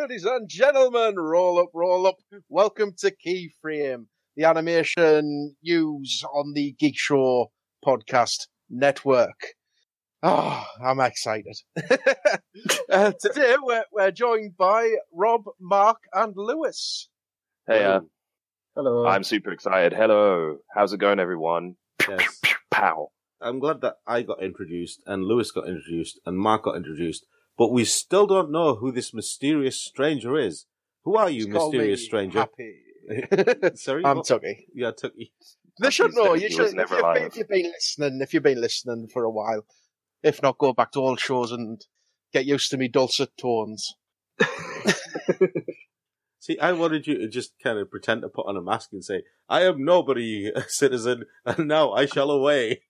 ladies and gentlemen, roll up, roll up. Welcome to Keyframe, the animation news on the Geek Show podcast network. Oh, I'm excited. Today we're joined by Rob, Mark, and Lewis. Hey, hello. I'm super excited. Hello. How's it going, everyone? Yes. Pow. I'm glad that I got introduced, and Lewis got introduced, and Mark got introduced, but we still don't know who this mysterious stranger is. Who are you, mysterious stranger? Happy. Sorry? I'm Tucky. Yeah, Tucky. They should know. You He should, was never alive. if you've been listening for a while. If not, go back to old shows and get used to me dulcet tones. See, I wanted you to just kind of pretend to put on a mask and say, I am nobody, a citizen, and now I shall away.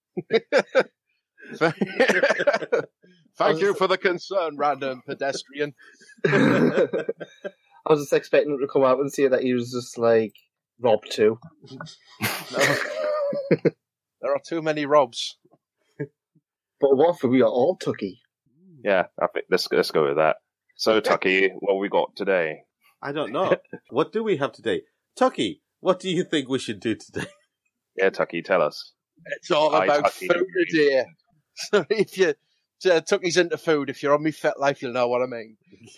Thank you for the concern, random pedestrian. I was just expecting him to come out and say that he was just like Rob too. No. There are too many Robs. But what if we are all Tucky? Yeah, I think let's go with that. So, Tucky, what we got today? I don't know. What do we have today? Tucky, what do you think we should do today? Yeah, Tucky, tell us. It's all about Tucky. food today. So if you Tucky's into food, if you're on me Fet Life, you'll know what I mean.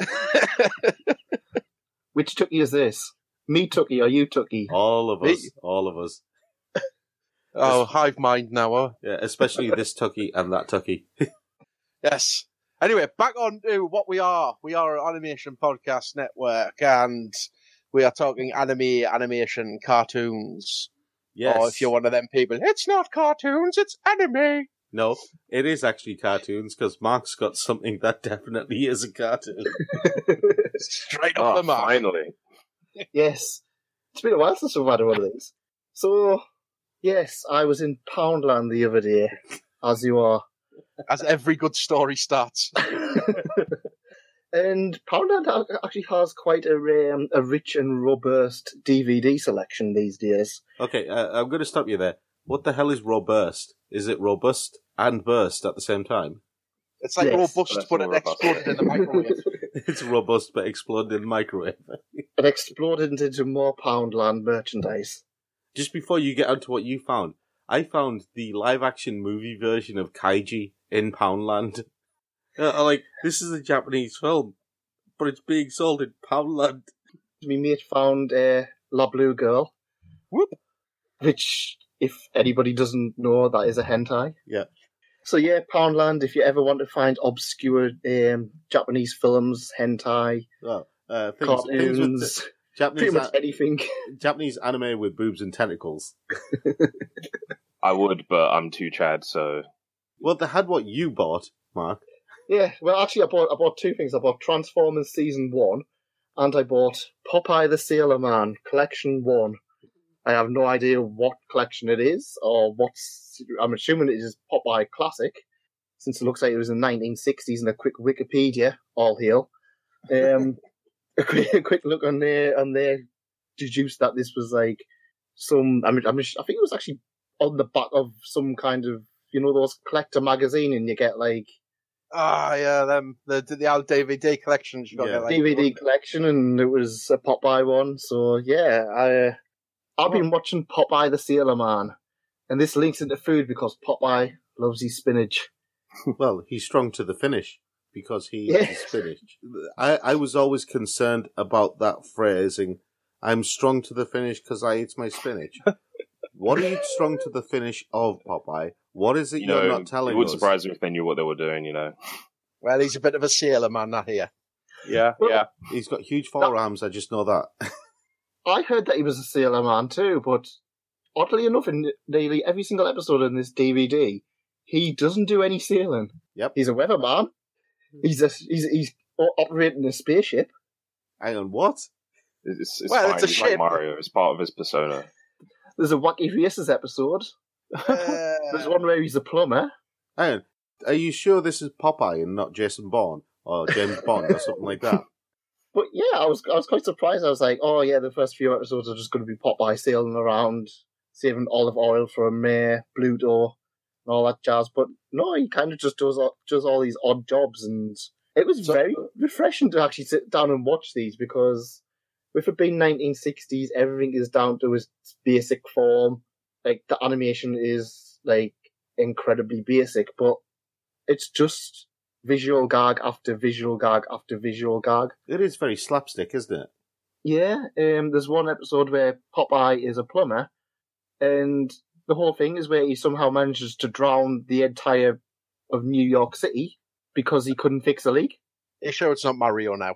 Which Tucky is this? Me Tucky or you Tucky? All of us. Oh, hive mind now, huh? Yeah, especially this Tucky and that Tucky. Yes. Anyway, back on to what we are. We are an animation podcast network, and we are talking anime, animation, cartoons. Yes. Or if you're one of them people, it's not cartoons, it's anime. No, it is actually cartoons, because Mark's got something that definitely is a cartoon. Straight off the mark. Finally. Yes. It's been a while since we've had one of these. So, yes, I was in Poundland the other day, as you are. As every good story starts. And Poundland actually has quite a rich and robust DVD selection these days. Okay, I'm going to stop you there. What the hell is robust? Is it robust and burst at the same time? It's like Yes, robust, but it robust. exploded in the microwave. It's robust but exploded in the microwave. It exploded into more Poundland merchandise. Just before you get onto what you found, I found the live-action movie version of Kaiji in Poundland. This is a Japanese film, but it's being sold in Poundland. My mate found La Blue Girl. Whoop. Which, if anybody doesn't know, that is a hentai. Yeah. So yeah, Poundland, if you ever want to find obscure Japanese films, hentai, Well, things cartoons, with pretty much anything. Japanese anime with boobs and tentacles. I would, but I'm too Chad, so... Well, they had what you bought, Mark. Yeah, well actually I bought two things. I bought Transformers Season 1, and I bought Popeye the Sailor Man Collection 1. I have no idea what collection it is, or I'm assuming it is Popeye Classic, since it looks like it was in the 1960s, and a quick Wikipedia, all hail. A quick look on there, and they deduced that this was like some, I think it was actually on the back of some kind of, those collector magazine, and you get like, Yeah, the old DVD collections. You got to get like DVD collection, and it was a Popeye one. So yeah, I've been watching Popeye the Sailor Man, and this links into food because Popeye loves his spinach. Well, he's strong to the finish because he eats spinach. I was always concerned about that phrasing. I'm strong to the finish because I eat my spinach. What are you strong to the finish of, Popeye? What is it you're not telling us? It would surprise me if they knew what they were doing, Well, he's a bit of a sailor man, not here. Yeah, yeah. He's got huge forearms, I just know that. I heard that he was a sailor man too, but oddly enough, in nearly every single episode in this DVD, he doesn't do any sailing. Yep. He's a weatherman. He's operating a spaceship. Hang on, what? It's Well, fine. it's a He's like ship. Mario. It's part of his persona. There's a Wacky Races episode. There's one where he's a plumber. Hang on. Are you sure this is Popeye and not Jason Bourne or James Bond or something like that? But yeah, I was quite surprised. I was like, oh yeah, the first few episodes are just going to be Popeye sailing around, saving olive oil from Bluto and all that jazz. But no, he kind of just does all these odd jobs and It was very refreshing to actually sit down and watch these because with it being 1960s, everything is down to its basic form. Like, the animation is, like, incredibly basic, but it's just visual gag after visual gag after visual gag. It is very slapstick, isn't it? Yeah, there's one episode where Popeye is a plumber, and the whole thing is where he somehow manages to drown the entire of New York City because he couldn't fix a leak. You sure it's not Mario now?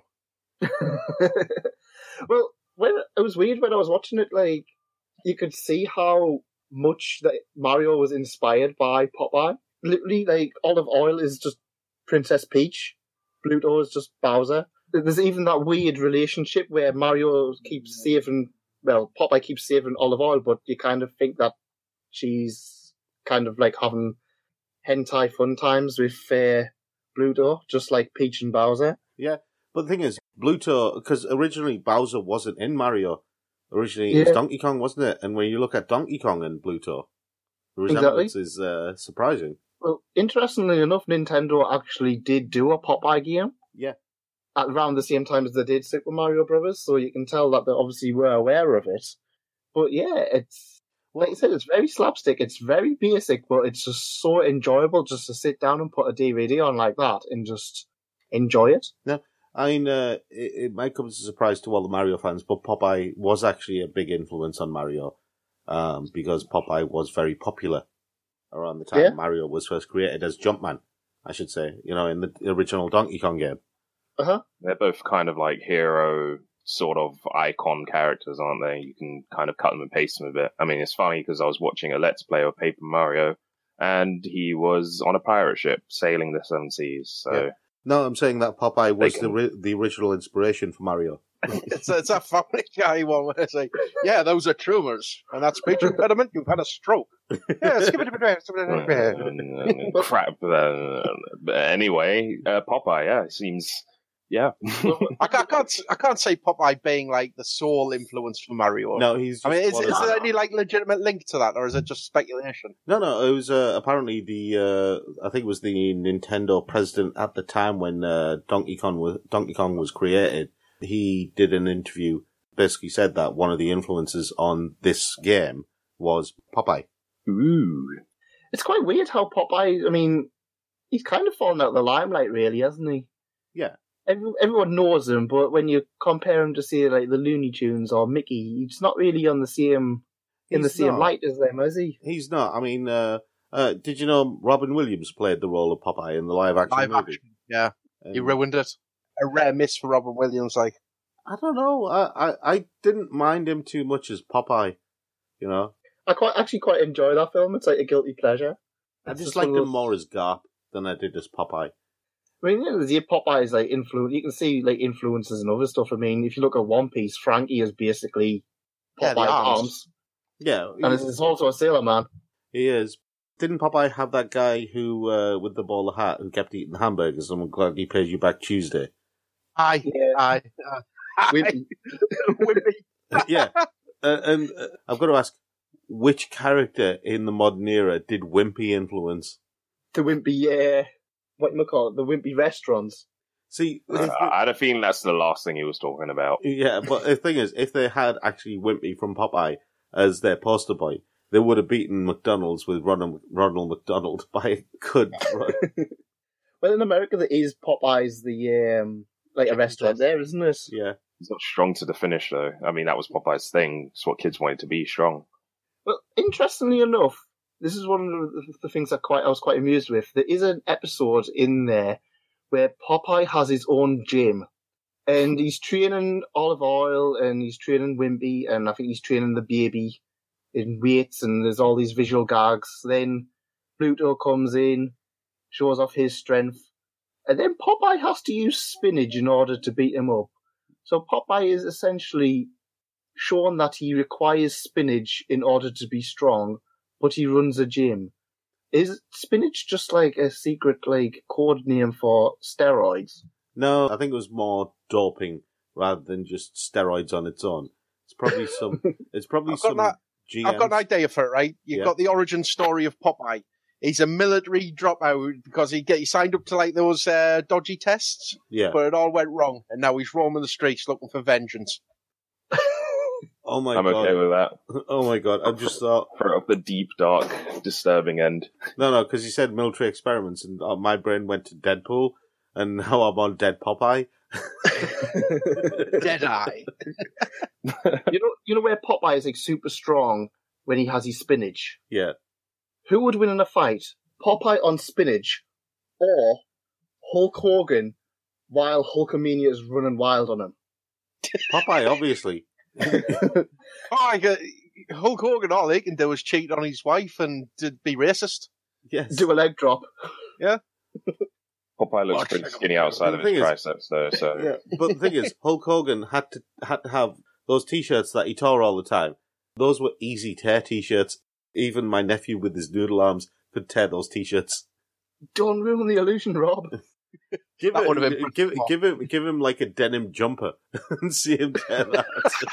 Well, it was weird when I was watching it, like, you could see how much that Mario was inspired by Popeye. Literally, like, Olive Oil is just Princess Peach, Bluto is just Bowser. There's even that weird relationship where Mario keeps saving, well, Popeye keeps saving Olive Oil, but you kind of think that she's kind of like having hentai fun times with Bluto, just like Peach and Bowser. Yeah, but the thing is, Bluto, because originally Bowser wasn't in Mario. Originally it was Donkey Kong, wasn't it? And when you look at Donkey Kong and Bluto, the resemblance is surprising. Well, interestingly enough, Nintendo actually did do a Popeye game. Yeah. At around the same time as they did Super Mario Brothers, so you can tell that they obviously were aware of it. But yeah, it's, like you said, it's very slapstick, it's very basic, but it's just so enjoyable just to sit down and put a DVD on like that and just enjoy it. No, I mean, it might come as a surprise to all the Mario fans, but Popeye was actually a big influence on Mario, because Popeye was very popular around the time Mario was first created as Jumpman, I should say, in the original Donkey Kong game. Uh-huh. They're both kind of like hero sort of icon characters, aren't they? You can kind of cut them and paste them a bit. I mean, it's funny because I was watching a Let's Play of Paper Mario, and he was on a pirate ship sailing the seven seas. So yeah. No, I'm saying that Popeye was the original inspiration for Mario. It's a Family Guy one where they say, yeah, those are tumors, and that speech impediment, you've had a stroke. Yeah, skip it a bit. Crap. Anyway, Popeye, yeah, it seems, yeah. I can't say Popeye being like the sole influence for Mario. No, he's just is there any like legitimate link to that, or is it just speculation? No, it was apparently I think it was the Nintendo president at the time when Donkey Kong was created. He did an interview, basically said that one of the influences on this game was Popeye. Ooh. It's quite weird how Popeye, I mean, he's kind of fallen out of the limelight, really, hasn't he? Yeah. Everyone knows him, but when you compare him to, say, like the Looney Tunes or Mickey, he's not really on the same light as them, is he? He's not. I mean, did you know Robin Williams played the role of Popeye in the live-action movie? Yeah. He ruined it. A rare miss for Robin Williams, like. I don't know. I didn't mind him too much as Popeye, I actually quite enjoy that film. It's like a guilty pleasure. I just liked him more as Garp than I did as Popeye. I mean, Popeye's like influence. You can see like influences and other stuff. I mean, if you look at One Piece, Frankie is basically Popeye's arms. Yeah, and it's also a sailor man. He is. Didn't Popeye have that guy who with the bowler hat who kept eating hamburgers? I'm glad he pays you back Tuesday. Aye. Wimpy. Yeah, and I've got to ask, which character in the modern era did Wimpy influence? The Wimpy, what do you call it? The Wimpy restaurants. See, I had a feeling that's the last thing he was talking about. Yeah, but the thing is, if they had actually Wimpy from Popeye as their poster boy, they would have beaten McDonald's with Ronald McDonald by a good run. Well, in America, there is Popeye's the like a restaurant there, isn't it? Yeah. He's not strong to the finish, though. I mean, that was Popeye's thing. It's what kids wanted to be, strong. Well, interestingly enough, this is one of the things I was quite amused with. There is an episode in there where Popeye has his own gym, and he's training Olive Oil, and he's training Wimpy, and I think he's training the baby in weights, and there's all these visual gags. Then Bluto comes in, shows off his strength, and then Popeye has to use spinach in order to beat him up. So Popeye is essentially shown that he requires spinach in order to be strong, but he runs a gym. Is spinach just like a secret code name for steroids? No, I think it was more doping rather than just steroids on its own. It's probably some. It's probably some. I've got an idea for it. Right, you've got the origin story of Popeye. He's a military dropout because he signed up to like those dodgy tests, Yeah. but it all went wrong, and now he's roaming the streets looking for vengeance. Oh my I'm god. okay with that. Oh my god. I just thought, For the deep, dark, disturbing end. no, because you said military experiments, and my brain went to Deadpool, and now I'm on Dead Popeye. Deadeye. You know where Popeye is like super strong when he has his spinach? Yeah. Who would win in a fight? Popeye on spinach or Hulk Hogan while Hulkamania is running wild on him? Popeye, obviously. Hulk Hogan, all he can do is cheat on his wife and be racist. Yes. Do a leg drop. Popeye looks pretty skinny outside of his triceps, though. So Yeah. But the thing is, Hulk Hogan had to have those t-shirts that he tore all the time. Those were easy tear t-shirts. Even my nephew with his noodle arms could tear those t-shirts. Don't ruin the illusion, Rob. Give him like a denim jumper and see him tear that.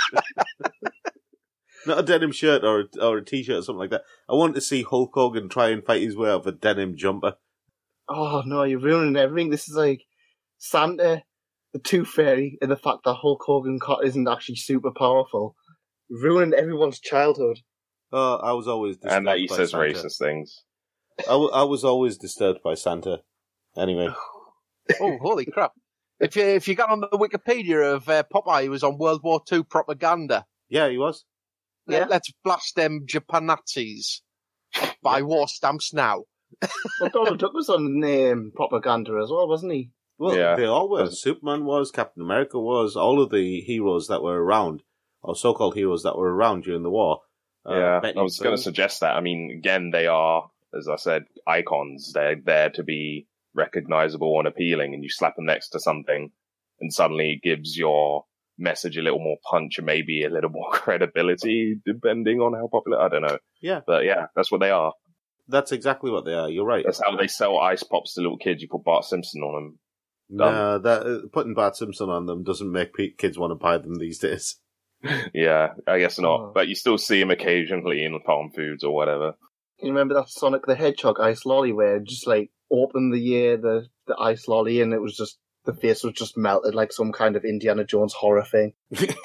Not a denim shirt or a t-shirt or something like that. I want to see Hulk Hogan try and fight his way out of a denim jumper. Oh no, you're ruining everything. This is like Santa, the Tooth Fairy, and the fact that Hulk Hogan isn't actually super powerful. Ruining everyone's childhood. Oh, I was always disturbed and that he by says Santa. racist things. I was always disturbed by Santa. Anyway. Oh, holy crap. If you got on the Wikipedia of Popeye, he was on World War II propaganda. Yeah, he was. Yeah. Let's blast them Japan Nazis. Buy war stamps now. Well, Donald Duck was on propaganda as well, wasn't he? Well, Yeah. they all were. Superman was, Captain America was, all of the heroes that were around, or so-called heroes that were around during the war. I Betty was going Boop. to suggest that. I mean, again, they are, as I said, icons. They're there to be recognizable and appealing, and you slap them next to something, and suddenly it gives your message a little more punch and maybe a little more credibility, depending on how popular. I don't know. Yeah. But yeah, that's what they are. That's exactly what they are. You're right. That's how they sell ice pops to little kids. You put Bart Simpson on them. No, putting Bart Simpson on them doesn't make kids want to buy them these days. Yeah, I guess not. Oh. But you still see them occasionally in farm foods or whatever. Can you remember that Sonic the Hedgehog ice lolly where it just like opened the ice lolly and it was just the face was just melted like some kind of Indiana Jones horror thing?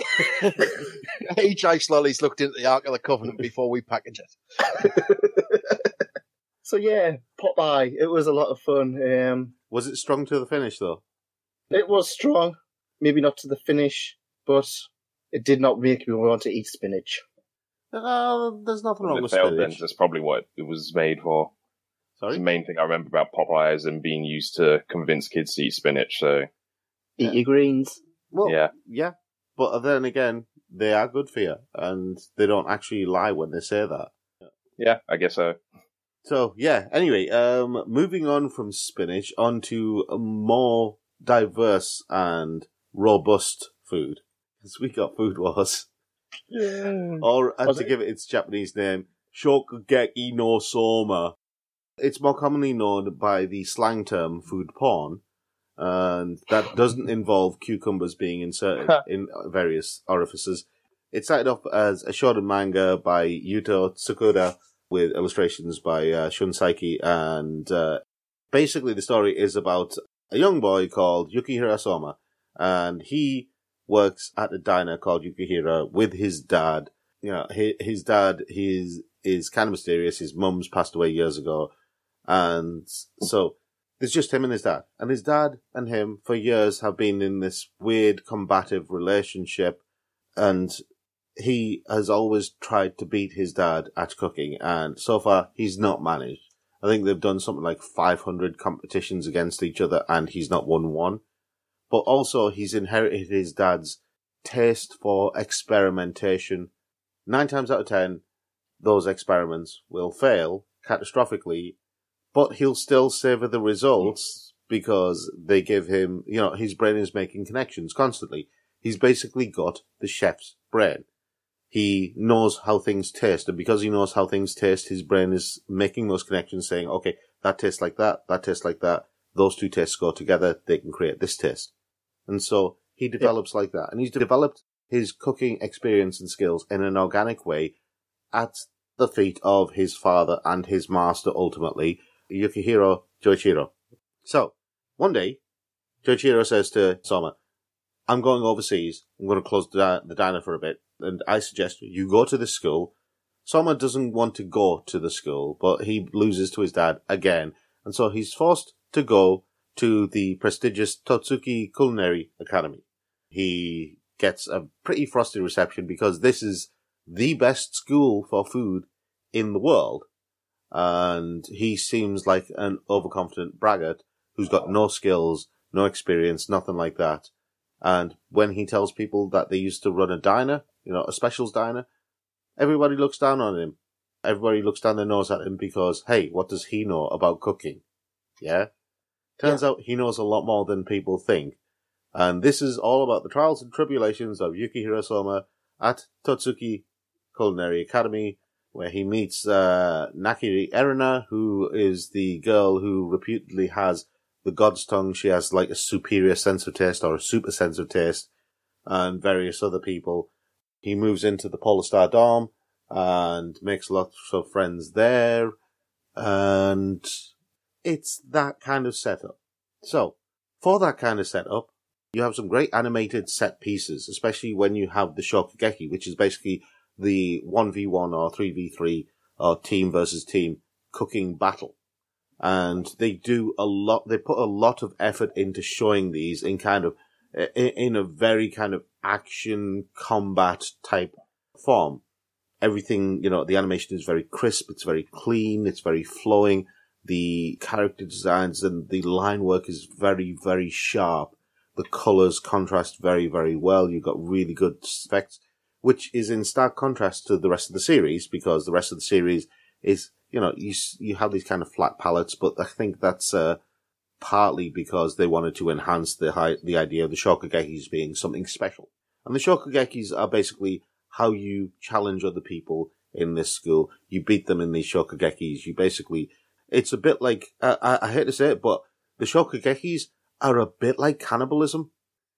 Each ice lollies looked into the Ark of the Covenant before we package it. So yeah, Popeye. It was a lot of fun. Was it strong to the finish, though? It was strong, maybe not to the finish, but it did not make me want to eat spinach. There's nothing wrong It with failed then. spinach. That's probably what it was made for. It's Sorry? the main thing I remember about Popeye is them being used to convince kids to eat spinach. So Eat your greens. Well, yeah. yeah. But then again, they are good for you, and they don't actually lie when they say that. Yeah, I guess so. So, yeah, anyway, moving on from spinach onto a more diverse and robust food. Because we got Food Wars. Or, to give it its Japanese name, Shokugeki no Soma. It's more commonly known by the slang term food porn, and that doesn't involve cucumbers being inserted in various orifices. It started off as a shonen manga by Yuto Tsukuda, with illustrations by Shun Saiki, and basically the story is about a young boy called Yukihira Soma, and he works at a diner called Yukihira with his dad. You know, his dad is kind of mysterious. His mum's passed away years ago, and so there's just him and his dad. And his dad and him for years have been in this weird combative relationship, and he has always tried to beat his dad at cooking, and so far he's not managed. I think they've done something like 500 competitions against each other, and he's not won one. But also, he's inherited his dad's taste for experimentation. 9 times out of 10, those experiments will fail catastrophically, but he'll still savour the results because they give him, you know, his brain is making connections constantly. He's basically got the chef's brain. He knows how things taste, and because he knows how things taste, his brain is making those connections, saying, okay, that tastes like that tastes like that, those two tastes go together, they can create this taste. And so he develops like that. And he's developed his cooking experience and skills in an organic way at the feet of his father and his master, ultimately, Yukihiro Joichiro. So, one day, Joichiro says to Soma, I'm going overseas. I'm going to close the diner for a bit, and I suggest you go to this school. Soma doesn't want to go to the school, but he loses to his dad again, and so he's forced to go to the prestigious Totsuki Culinary Academy. He gets a pretty frosty reception because this is the best school for food in the world, and he seems like an overconfident braggart who's got no skills, no experience, nothing like that. And when he tells people that they used to run a diner, a specials diner, everybody looks down on him. Everybody looks down their nose at him because, hey, what does he know about cooking? Yeah? Turns out he knows a lot more than people think. And this is all about the trials and tribulations of Yukihiro Soma at Totsuki Culinary Academy, where he meets Nakiri Erina, who is the girl who reputedly has the god's tongue. She has like a superior sense of taste or a super sense of taste, and various other people. He moves into the Polar Star dorm and makes lots of friends there, and it's that kind of setup. So, for that kind of setup, you have some great animated set pieces, especially when you have the Shokugeki, which is basically the 1v1 or 3v3 or team versus team cooking battle. And they put a lot of effort into showing these in a very kind of action combat type form. Everything, the animation is very crisp, it's very clean, it's very flowing. The character designs and the line work is very, very sharp. The colours contrast very, very well. You've got really good effects, which is in stark contrast to the rest of the series, because the rest of the series is, you have these kind of flat palettes, but I think that's partly because they wanted to enhance the idea of the Shokugekis being something special. And the Shokugekis are basically how you challenge other people in this school. You beat them in these Shokugekis. It's a bit like, I hate to say it, but the Shokugekis are a bit like cannibalism.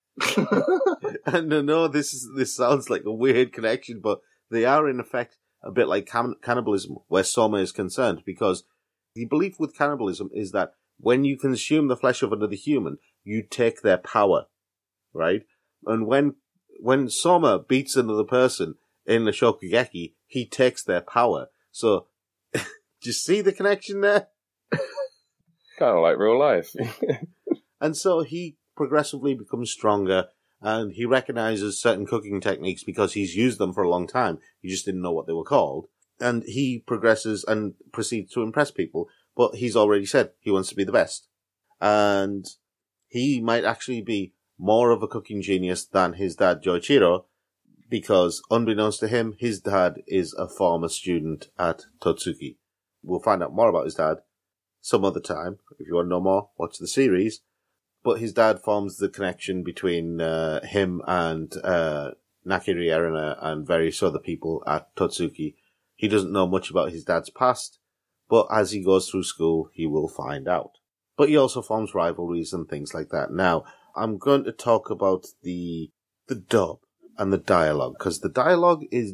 And I know this sounds like a weird connection, but they are in effect a bit like cannibalism where Soma is concerned, because the belief with cannibalism is that when you consume the flesh of another human, you take their power, right? And when Soma beats another person in the Shokugeki, he takes their power. So, do you see the connection there? Kind of like real life. And so he progressively becomes stronger, and he recognizes certain cooking techniques because he's used them for a long time. He just didn't know what they were called. And he progresses and proceeds to impress people, but he's already said he wants to be the best. And he might actually be more of a cooking genius than his dad, Joichiro, because unbeknownst to him, his dad is a former student at Totsuki. We'll find out more about his dad some other time. If you want to know more, watch the series. But his dad forms the connection between him and Nakiri Erina and various other people at Totsuki. He doesn't know much about his dad's past, but as he goes through school, he will find out. But he also forms rivalries and things like that. Now, I'm going to talk about the dub and the dialogue, because the dialogue is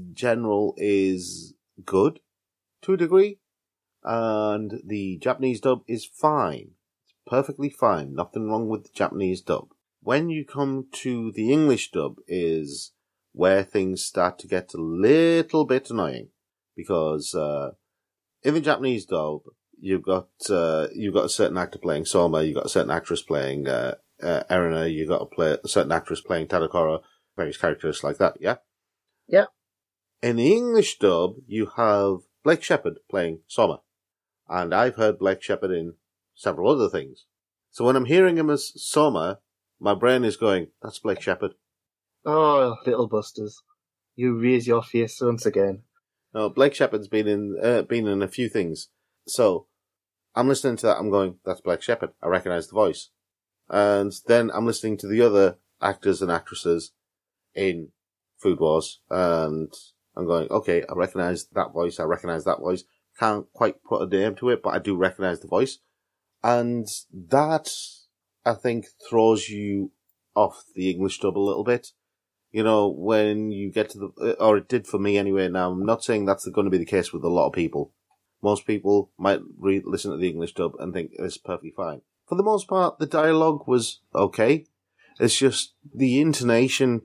good to a degree, and the Japanese dub is fine. Perfectly fine. Nothing wrong with the Japanese dub. When you come to the English dub is where things start to get a little bit annoying, because in the Japanese dub you've got a certain actor playing Soma, you've got a certain actress playing Erina, you've got a certain actress playing Tadokoro, various characters like that. Yeah. Yeah. In the English dub you have Blake Shepherd playing Soma, and I've heard Blake Shepherd in several other things. So when I'm hearing him as Soma, my brain is going, that's Blake Shepherd. Oh, little busters. You raise your face once again. No, Blake Shepherd's been in a few things. So I'm listening to that, I'm going, that's Blake Shepherd. I recognise the voice. And then I'm listening to the other actors and actresses in Food Wars, and I'm going, okay, I recognise that voice, Can't quite put a name to it, but I do recognise the voice. And that, I think, throws you off the English dub a little bit. You know, when you get to or it did for me anyway. Now, I'm not saying that's going to be the case with a lot of people. Most people might listen to the English dub and think it's perfectly fine. For the most part, the dialogue was okay. It's just the intonation,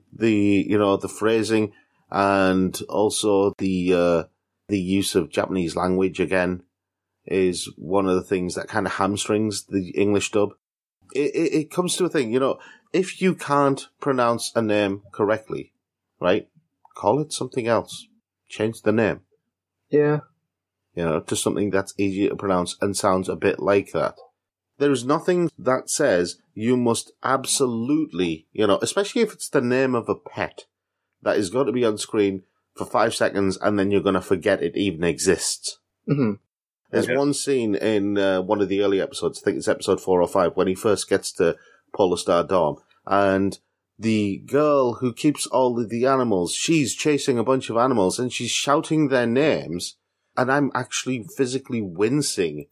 the phrasing, and also the use of Japanese language again is one of the things that kind of hamstrings the English dub. It comes to a thing, if you can't pronounce a name correctly, right, call it something else. Change the name. Yeah. To something that's easier to pronounce and sounds a bit like that. There is nothing that says you must absolutely, especially if it's the name of a pet that is going to be on screen for 5 seconds and then you're going to forget it even exists. Mm-hmm. There's one scene in one of the early episodes, I think it's episode 4 or 5, when he first gets to Polar Star Dome, and the girl who keeps all of the animals, she's chasing a bunch of animals and she's shouting their names, and I'm actually physically wincing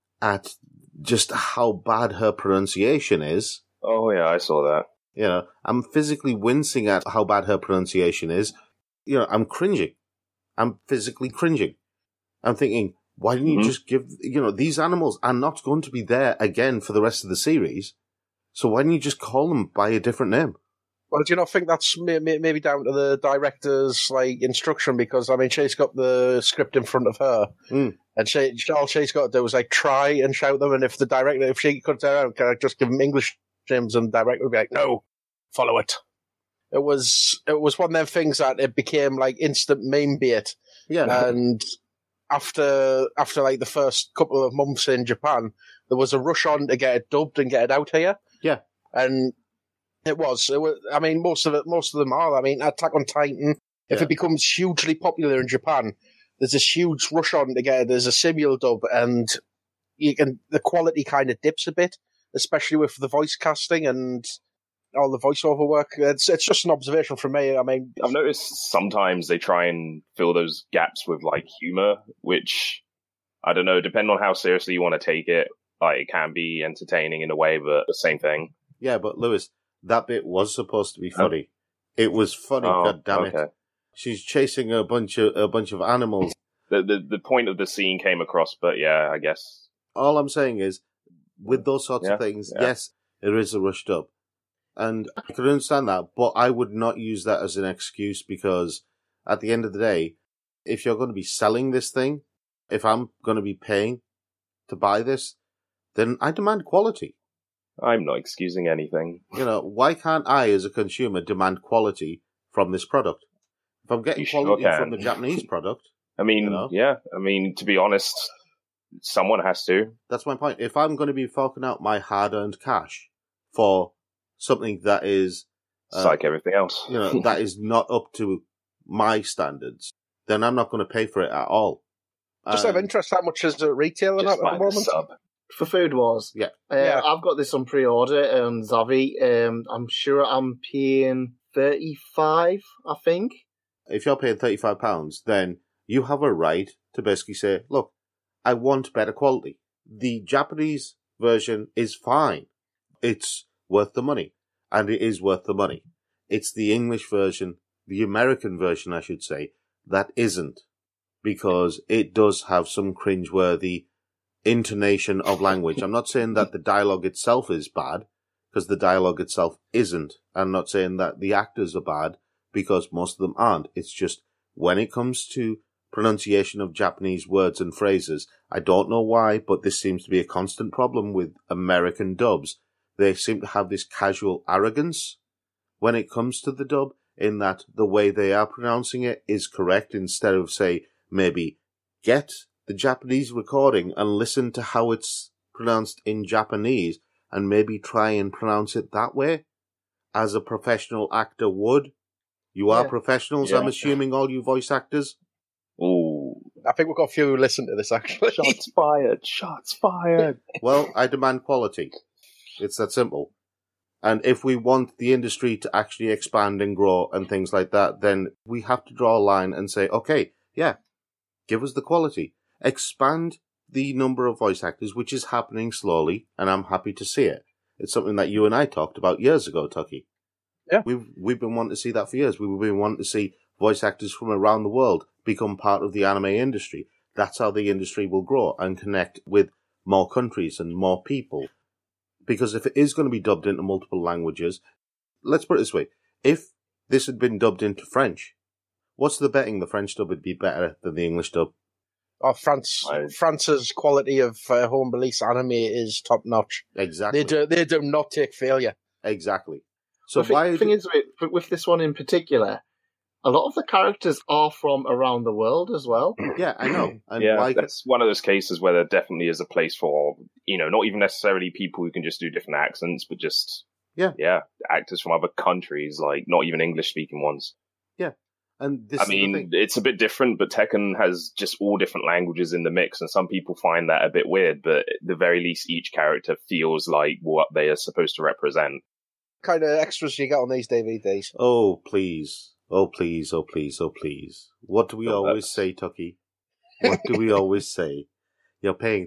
at just how bad her pronunciation is. Oh yeah, I saw that. I'm physically wincing at how bad her pronunciation is. I'm cringing. I'm physically cringing. I'm thinking, why didn't you just give, these animals are not going to be there again for the rest of the series, so why didn't you just call them by a different name? Well, do you not think that's maybe down to the director's instruction? Because she's got the script in front of her, and all she's got to do is try and shout them. And if she could tell her, can I just give them English names, and the director would be like, no, follow it. It was one of them things that it became instant meme bait. Yeah, and after the first couple of months in Japan, there was a rush on to get it dubbed and get it out here. Yeah, and. It was. Most of them are. Attack on Titan, if it becomes hugely popular in Japan, there's this huge rush on to get it. There's a simul dub, and the quality kind of dips a bit, especially with the voice casting and all the voiceover work. It's just an observation from me. I've noticed sometimes they try and fill those gaps with humor, which I don't know, depending on how seriously you want to take it. It can be entertaining in a way, but the same thing. Yeah, but Lewis, that bit was supposed to be funny. It was funny, God damn it. She's chasing a bunch of animals. The point of the scene came across, but yeah, I guess. All I'm saying is, with those sorts of things, yes, it is a rushed up. And I can understand that, but I would not use that as an excuse, because at the end of the day, if you're going to be selling this thing, if I'm going to be paying to buy this, then I demand quality. I'm not excusing anything. Why can't I, as a consumer, demand quality from this product? If I'm getting quality from the Japanese product... to be honest, someone has to. That's my point. If I'm going to be forking out my hard-earned cash for something that is... It's like everything else. that is not up to my standards, then I'm not going to pay for it at all. Just out of interest, how much is it retailing at the moment? Sub. For Food Wars? Yeah. I've got this on pre-order, Zavi. I'm sure I'm paying $35, I think. If you're paying £35, then you have a right to basically say, look, I want better quality. The Japanese version is fine. It's worth the money. And it is worth the money. It's the English version, the American version, I should say, that isn't. Because it does have some cringeworthy intonation of language. I'm not saying that the dialogue itself is bad, because the dialogue itself isn't. I'm not saying that the actors are bad, because most of them aren't. It's just when it comes to pronunciation of Japanese words and phrases, I don't know why, but this seems to be a constant problem with American dubs. They seem to have this casual arrogance when it comes to the dub, in that the way they are pronouncing it is correct, instead of, say, maybe get the Japanese recording and listen to how it's pronounced in Japanese and maybe try and pronounce it that way, as a professional actor would. You are professionals, I'm assuming, all you voice actors? Ooh. I think we've got a few who listen to this, actually. Shots fired! Shots fired! Well, I demand quality. It's that simple. And if we want the industry to actually expand and grow and things like that, then we have to draw a line and say, okay, yeah, give us the quality. Expand the number of voice actors, which is happening slowly, and I'm happy to see it. It's something that you and I talked about years ago, Tucky. Yeah. We've been wanting to see that for years. We've been wanting to see voice actors from around the world become part of the anime industry. That's how the industry will grow and connect with more countries and more people. Because if it is going to be dubbed into multiple languages, let's put it this way. If this had been dubbed into French, what's the betting the French dub would be better than the English dub? Oh, France's quality of home release anime is top notch. Exactly. They do not take failure. Exactly. So the thing is, with this one in particular, a lot of the characters are from around the world as well. Yeah, I know. And that's one of those cases where there definitely is a place for, not even necessarily people who can just do different accents, but just, actors from other countries, like not even English-speaking ones. Yeah. And it's a bit different, but Tekken has just all different languages in the mix, and some people find that a bit weird, but at the very least, each character feels like what they are supposed to represent. Kind of extras you get on these DVDs. Oh, please. Oh, please. Oh, please. Oh, please. What do we always say, Tucky? What do we always say? You're paying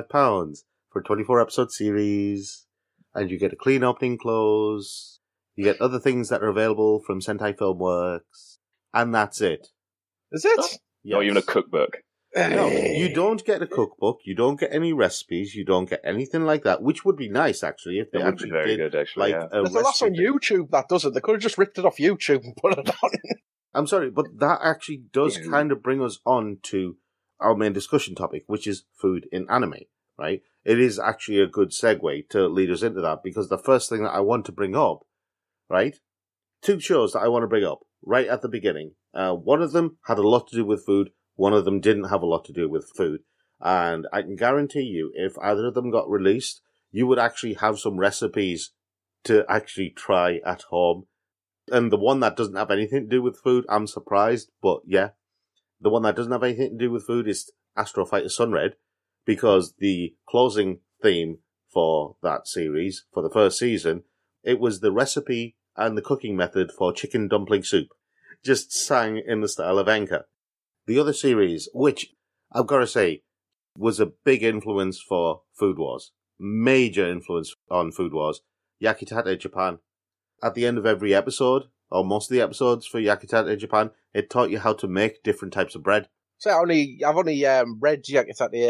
£35 for a 24-episode series, and you get a clean opening close. You get other things that are available from Sentai Filmworks. And that's it. Is it? Yes. Not even a cookbook. No, you don't get a cookbook. You don't get any recipes. You don't get anything like that, which would be nice, actually, if they actually did. Good, actually, There's a lot on YouTube that does it. They could have just ripped it off YouTube and put it on. I'm sorry, but that actually does kind of bring us on to our main discussion topic, which is food in anime, right? It is actually a good segue to lead us into that, because the first thing that I want to bring up, right? 2 shows that I want to bring up right at the beginning. One of them had a lot to do with food. One of them didn't have a lot to do with food. And I can guarantee you, if either of them got released, you would actually have some recipes to actually try at home. And the one that doesn't have anything to do with food, I'm surprised, but yeah. The one that doesn't have anything to do with food is Astro Fighter Sunred, because the closing theme for that series, for the first season, it was the recipe and the cooking method for chicken dumpling soup, just sang in the style of Enka. The other series, which I've got to say was a big influence for Food Wars, major influence on Food Wars, Yakitate Japan. At the end of every episode, or most of the episodes for Yakitate Japan, it taught you how to make different types of bread. So I've only read Yakitate,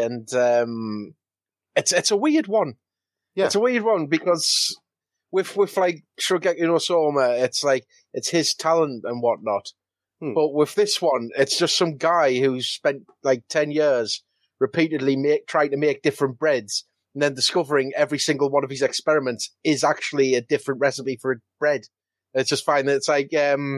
and it's a weird one. Yeah. It's a weird one because with like Shogeki no Soma, it's like it's his talent and whatnot. But with this one, it's just some guy who's spent like 10 years repeatedly trying to make different breads, and then discovering every single one of his experiments is actually a different recipe for a bread. It's just fine. It's like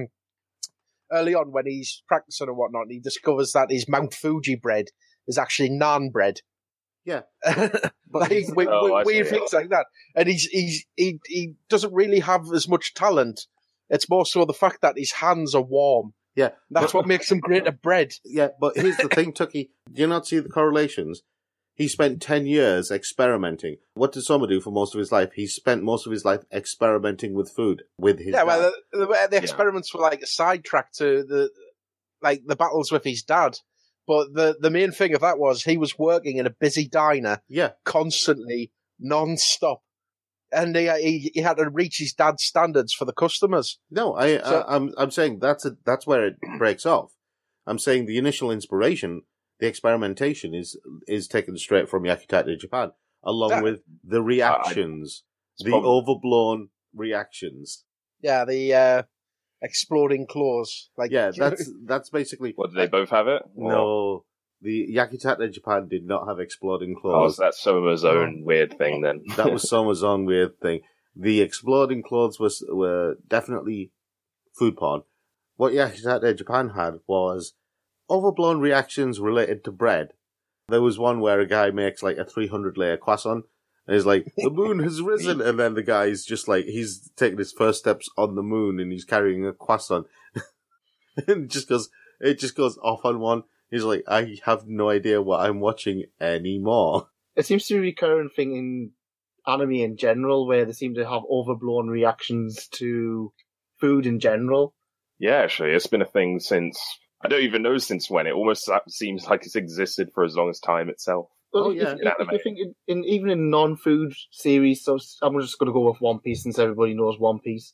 early on when he's practicing and whatnot, he discovers that his Mount Fuji bread is actually naan bread. Yeah, but weird things like that. And he doesn't really have as much talent. It's more so the fact that his hands are warm. Yeah, that's what makes him great at bread. Yeah, but here's the thing, Tucky. Do you not see the correlations? He spent 10 years experimenting. What did Soma do for most of his life? He spent most of his life experimenting with food with his dad. Well, the experiments were like a sidetrack to the battles with his dad. But the main thing of that was he was working in a busy diner, constantly, non-stop. And he had to reach his dad's standards for the customers. No, I'm saying that's where it breaks off. I'm saying the initial inspiration, the experimentation is taken straight from Yakitate Japan, along with the reactions, overblown reactions. Yeah, the exploding claws. That's basically. What, do they both have it? No. The Yakitate Japan did not have exploding claws. Oh, was that Soma's own weird thing then? That was Soma's own weird thing. The exploding claws were definitely food porn. What Yakitate Japan had was overblown reactions related to bread. There was one where a guy makes like a 300-layer croissant, and he's like, the moon has risen, and then the guy's just like, he's taking his first steps on the moon, and he's carrying a croissant. And it just goes off on one. He's like, I have no idea what I'm watching anymore. It seems to be a recurring thing in anime in general, where they seem to have overblown reactions to food in general. Yeah, actually, it's been a thing since, I don't even know since when. It almost seems like it's existed for as long as time itself. Well, if you think even in non-food series, so I'm just going to go with One Piece since everybody knows One Piece.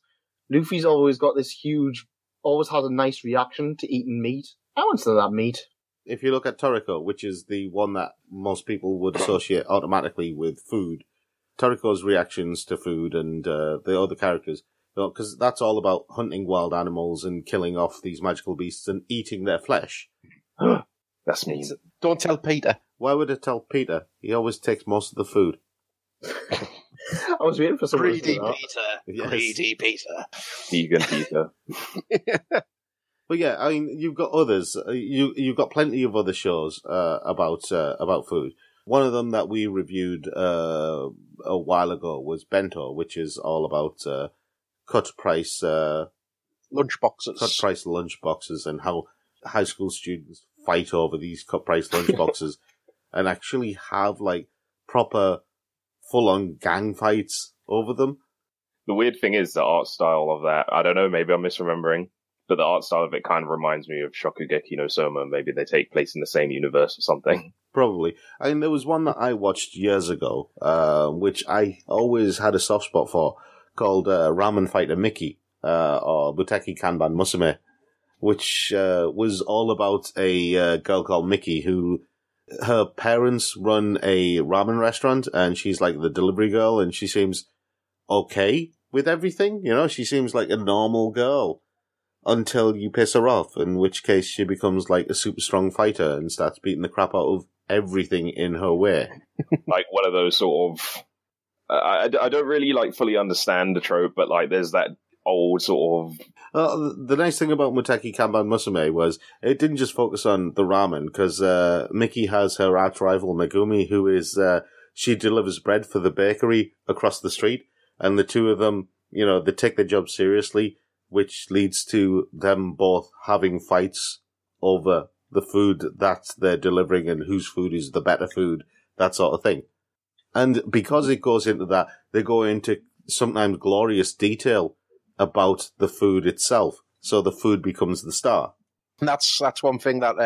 Luffy's always got this always has a nice reaction to eating meat. I want some of that meat. If you look at Toriko, which is the one that most people would associate automatically with food, Toriko's reactions to food and the other characters, because that's all about hunting wild animals and killing off these magical beasts and eating their flesh. That's mean. Don't tell Peter. Why would it tell Peter? He always takes most of the food. I was waiting for someone to Greedy do that. Peter. Yes. Greedy Peter. Vegan Peter. But yeah, I mean, you've got others. You've got plenty of other shows about food. One of them that we reviewed a while ago was Bento, which is all about cut price lunchboxes and how high school students fight over these cut price lunchboxes and actually have like proper full on gang fights over them. The weird thing is the art style of that. I don't know, maybe I'm misremembering, but the art style of it kind of reminds me of Shokugeki no Soma. Maybe they take place in the same universe or something. Probably. I mean, there was one that I watched years ago, which I always had a soft spot for, called Ramen Fighter Mickey, or Buteki Kanban Musume, which was all about a girl called Mickey who, her parents run a ramen restaurant, and she's like the delivery girl, and she seems okay with everything. You know, she seems like a normal girl until you piss her off, in which case she becomes like a super strong fighter and starts beating the crap out of everything in her way. Like one of those sort of... I don't really like fully understand the trope, but like there's that old sort of... The nice thing about Muteki Kanban Musume was it didn't just focus on the ramen, because Mickey has her arch rival Megumi, who is... she delivers bread for the bakery across the street, and the two of them, you know, they take their job seriously, which leads to them both having fights over the food that they're delivering and whose food is the better food, that sort of thing. And because it goes into that, they go into sometimes glorious detail about the food itself. So the food becomes the star. And that's one thing that,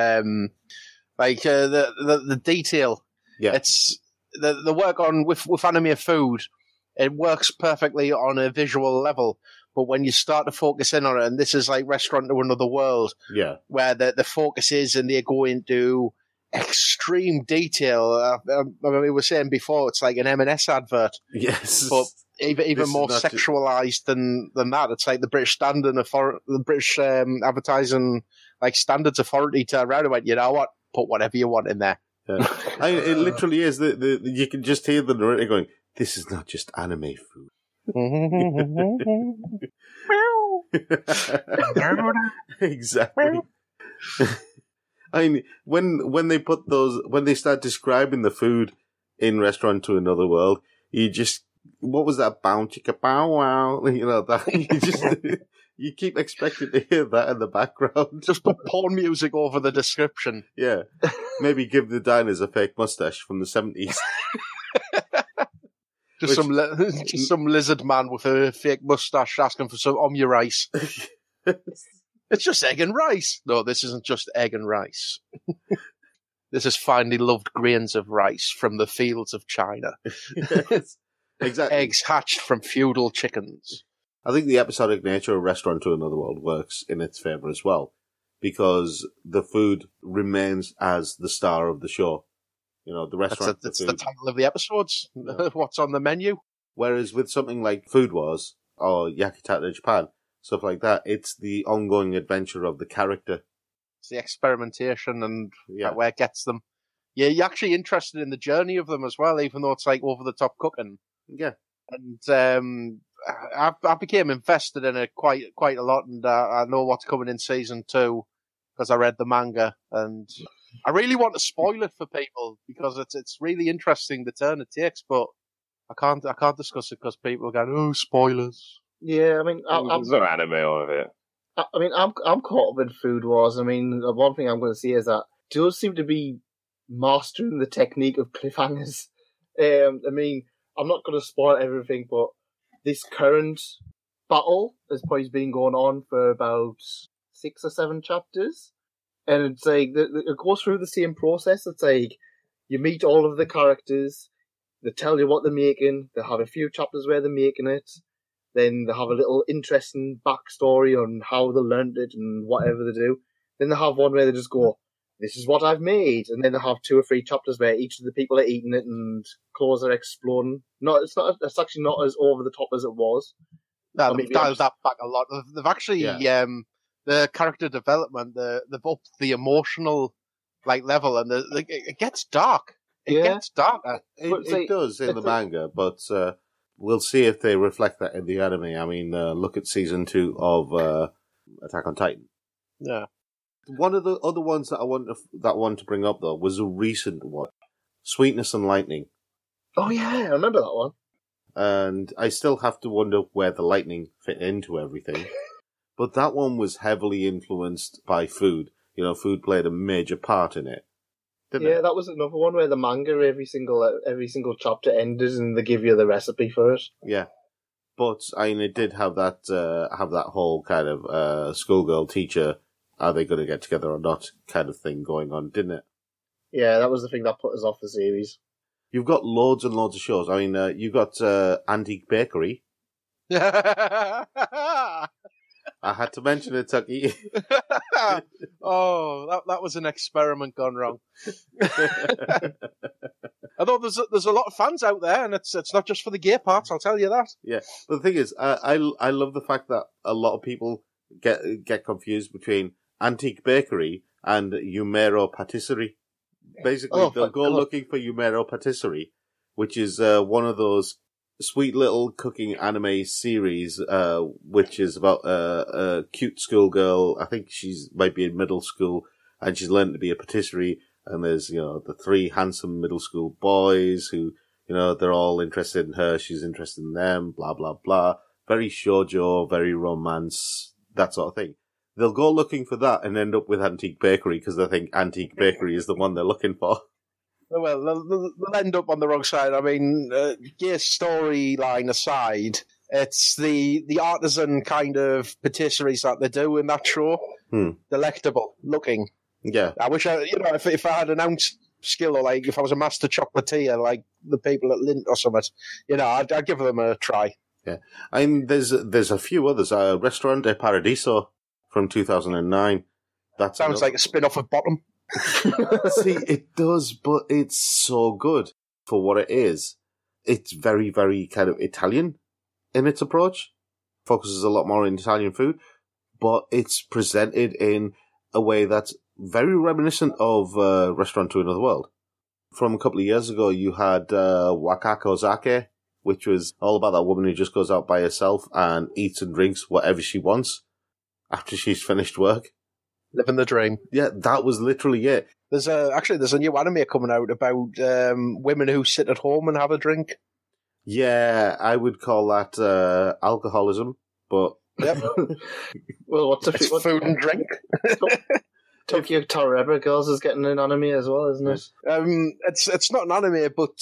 the detail. Yeah. It's the work on with anime food. It works perfectly on a visual level. But when you start to focus in on it, and this is like Restaurant to Another World, yeah, where the focus is and they go into extreme detail. I mean, we were saying before, it's like an M&S advert. Yes. But even more sexualized than that. It's like the British Standard the British advertising like standards authority to around and went, you know what, put whatever you want in there. Yeah. It literally is. You can just hear the narrator going, "This is not just anime food." Exactly. I mean, when they start describing the food in Restaurant to Another World, you just, what was that? Bow chicka bow wow, you know that. You just you keep expecting to hear that in the background. Just put porn music over the description. Yeah, maybe give the diners a fake mustache from the 70s. Just some lizard man with a fake mustache asking for some omurice. It's just egg and rice. No, this isn't just egg and rice. This is finely loved grains of rice from the fields of China. Yes, exactly. Eggs hatched from feudal chickens. I think the episodic nature of Restaurant to Another World works in its favour as well, because the food remains as the star of the show. You know, the restaurant. That's the title of the episodes. Yeah. What's on the menu? Whereas with something like Food Wars or Yakitate Japan, stuff like that, it's the ongoing adventure of the character. It's the experimentation and where it gets them. Yeah, you're actually interested in the journey of them as well, even though it's like over the top cooking. Yeah. And I became invested in it quite a lot, and I know what's coming in season 2 because I read the manga, and I really want to spoil it for people because it's really interesting the turn it takes, but I can't discuss it because people are going, oh, spoilers. Yeah, I mean, there's no anime on it. I mean, I'm caught up in Food Wars. I mean, the one thing I'm going to say is that it does seem to be mastering the technique of cliffhangers. I mean, I'm not going to spoil everything, but this current battle has probably been going on for about 6 or 7 chapters. And it's like, it goes through the same process. It's like, you meet all of the characters, they tell you what they're making, they have a few chapters where they're making it, Then they have a little interesting backstory on how they learned it and whatever they do. Then they have one where they just go, "This is what I've made," and then they have 2 or 3 chapters where each of the people are eating it and clothes are exploding. It's actually not as over the top as it was. No, they've dialed that back a lot. They've actually, the character development, they've upped the emotional level, and it gets dark. It gets darker. It does in the manga, but we'll see if they reflect that in the anime. I mean, look at season 2 of Attack on Titan. Yeah. One of the other ones that I want to bring up though was a recent one, Sweetness and Lightning. Oh yeah, I remember that one. And I still have to wonder where the lightning fit into everything. But that one was heavily influenced by food. You know, food played a major part in it. Didn't it? That was another one where the manga every single chapter ended and they give you the recipe for it. Yeah. But I mean, it did have that whole kind of schoolgirl teacher, are they going to get together or not kind of thing going on, didn't it? Yeah, that was the thing that put us off the series. You've got loads and loads of shows. I mean, you've got Antique Bakery. I had to mention it, Tucky. Oh, that was an experiment gone wrong. Although there's a lot of fans out there, and it's not just for the gay parts, I'll tell you that. Yeah, but the thing is, I love the fact that a lot of people get confused between Antique Bakery and Yumero Patisserie. Basically, they'll go looking for Yumero Patisserie, which is one of those sweet little cooking anime series, which is about a cute schoolgirl. I think might be in middle school, and she's learned to be a patisserie. And there's, the 3 handsome middle school boys who, they're all interested in her. She's interested in them, blah, blah, blah. Very shoujo, very romance, that sort of thing. They'll go looking for that and end up with Antique Bakery because they think Antique Bakery is the one they're looking for. Well, they'll end up on the wrong side. I mean, gay storyline aside, it's the artisan kind of patisseries that they do in that show. Delectable looking. Yeah. I wish if I had an ounce skill, or if I was a master chocolatier, like the people at Lindt or something, I'd give them a try. Yeah. I mean, there's a few others. Restaurant de Paradiso from 2009. That sounds like a spin-off of Bottom. See, it does, but it's so good for what it is. It's very, very kind of Italian in its approach. Focuses a lot more on Italian food, but it's presented in a way that's very reminiscent of Restaurant to Another World. From a couple of years ago, you had Wakako Zake, which was all about that woman who just goes out by herself and eats and drinks whatever she wants after she's finished work. Living the dream. Yeah, that was literally it. There's a new anime coming out about women who sit at home and have a drink. Yeah, I would call that alcoholism, but... Yep. Well, what's food and drink? Tokyo Toreba Girls is getting an anime as well, isn't it? It's not an anime, but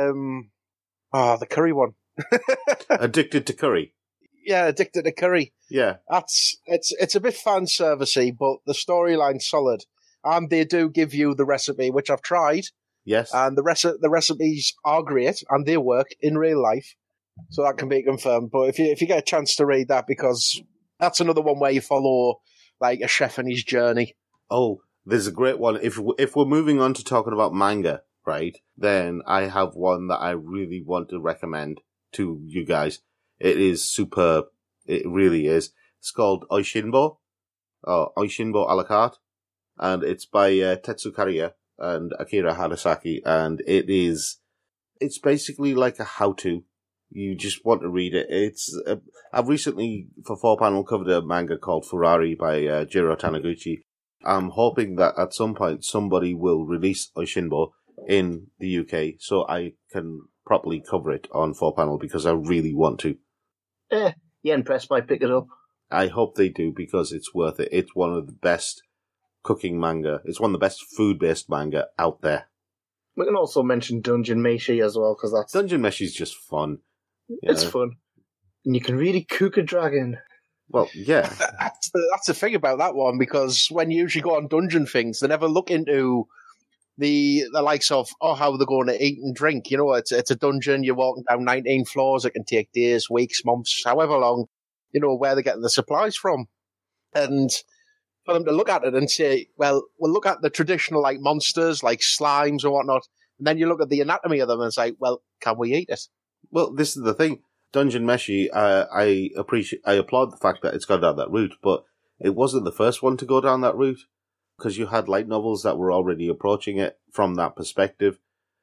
the curry one. Addicted to Curry. Yeah, Addicted to Curry. Yeah. It's a bit fan servicey, but the storyline's solid. And they do give you the recipe, which I've tried. Yes. And the recipes are great and they work in real life. So that can be confirmed. But if you get a chance to read that, because that's another one where you follow like a chef and his journey. Oh, there's a great one. If we're moving on to talking about manga, right, then I have one that I really want to recommend to you guys. It is superb. It really is. It's called Oishinbo, or Oishinbo a la carte, and it's by Tetsu Kariya and Akira Harasaki, and it's basically like a how-to. You just want to read it. I've recently, for 4Panel, covered a manga called Ferrari by Jiro Taniguchi. I'm hoping that at some point somebody will release Oishinbo in the UK so I can properly cover it on 4Panel because I really want to. Yen Press might pick it up. I hope they do because it's worth it. It's one of the best cooking manga. It's one of the best food-based manga out there. We can also mention Dungeon Meshi as well, because that's... Dungeon Meshi is just fun. It's fun. And you can really cook a dragon. Well, yeah. That's the thing about that one, because when you usually go on dungeon things, they never look into the likes of, how they're going to eat and drink. You know, it's a dungeon, you're walking down 19 floors, it can take days, weeks, months, however long, you know, where they're getting the supplies from. And for them to look at it and say, well, we'll look at the traditional, like, monsters, like slimes or whatnot, and then you look at the anatomy of them and say, well, can we eat it? Well, this is the thing. Dungeon Meshi, I applaud the fact that it's gone down that route, but it wasn't the first one to go down that route, because you had light novels that were already approaching it from that perspective,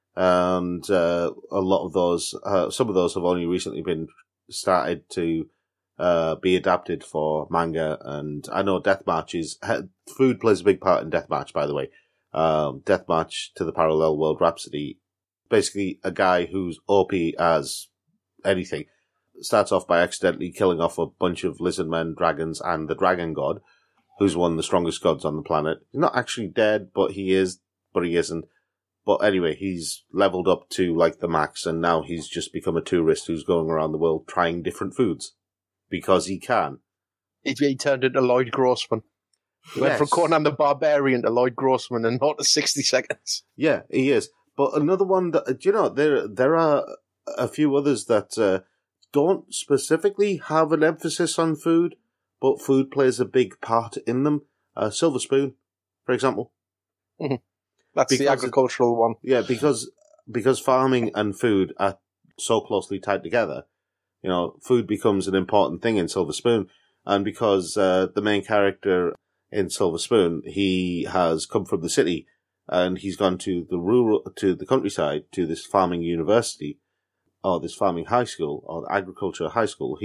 and a lot of those, some of those have only recently been started to be adapted for manga. And I know food plays a big part in Deathmatch, by the way. Deathmatch to the Parallel World Rhapsody, basically a guy who's OP as anything, starts off by accidentally killing off a bunch of lizard men, dragons, and the dragon god, who's one of the strongest gods on the planet. He's not actually dead, but he is, but he isn't. But anyway, he's leveled up to like the max, and now he's just become a tourist who's going around the world trying different foods. Because he can. He turned into Lloyd Grossman. He went from Conan the Barbarian to Lloyd Grossman in not 60 seconds. Yeah, he is. But another one that, you know, there are a few others that don't specifically have an emphasis on food, but food plays a big part in them. Silver Spoon, for example. Mm-hmm. That's the agricultural one. Yeah, because farming and food are so closely tied together, you know, food becomes an important thing in Silver Spoon. And because the main character in Silver Spoon, he has come from the city, and he's gone to the countryside, to this farming university, or this farming high school, or agriculture high school.